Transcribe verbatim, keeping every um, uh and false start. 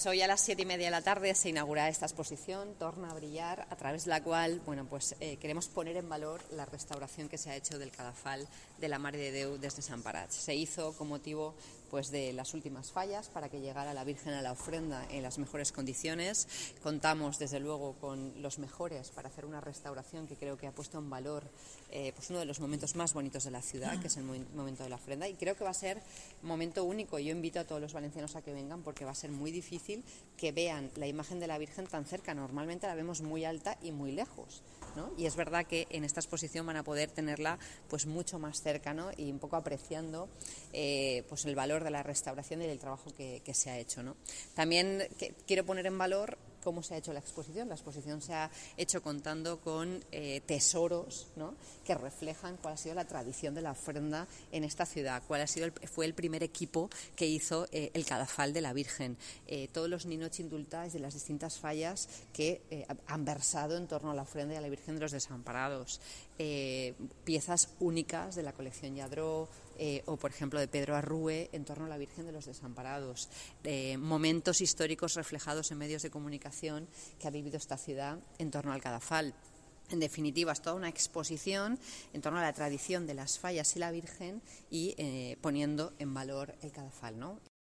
hoy a las siete y media de la tarde se inaugura esta exposición, Torna a brillar, a través de la cual, bueno, pues eh, queremos poner en valor la restauración que se ha hecho del cadafal de la Mare de Déu desde Sant Parat. Se hizo con motivo pues de las últimas fallas para que llegara la Virgen a la ofrenda en las mejores condiciones. Contamos desde luego con los mejores para hacer una restauración que creo que ha puesto en valor eh, pues uno de los momentos más bonitos de la ciudad, que es el momento de la ofrenda, y creo que va a ser un momento único. Yo invito a todos los valencianos a que vengan porque va a ser muy difícil que vean la imagen de la Virgen tan cerca. Normalmente la vemos muy alta y muy lejos, ¿no? Y es verdad que en esta exposición van a poder tenerla pues mucho más cerca, ¿no? Y un poco apreciando eh, pues el valor de la restauración y del trabajo que, que se ha hecho, ¿no? También que, quiero poner en valor cómo se ha hecho la exposición. La exposición se ha hecho contando con eh, tesoros, ¿no?, que reflejan cuál ha sido la tradición de la ofrenda en esta ciudad, cuál ha sido el, fue el primer equipo que hizo eh, el cadafal de la Virgen, eh, todos los ninots indultats de las distintas fallas que eh, han versado en torno a la ofrenda y a la Virgen de los Desamparados, eh, piezas únicas de la colección Lladró, Eh, o por ejemplo de Pedro Arrue en torno a la Virgen de los Desamparados, eh, momentos históricos reflejados en medios de comunicación que ha vivido esta ciudad en torno al cadafal. En definitiva, es toda una exposición en torno a la tradición de las fallas y la Virgen y eh, poniendo en valor el cadafal, ¿no?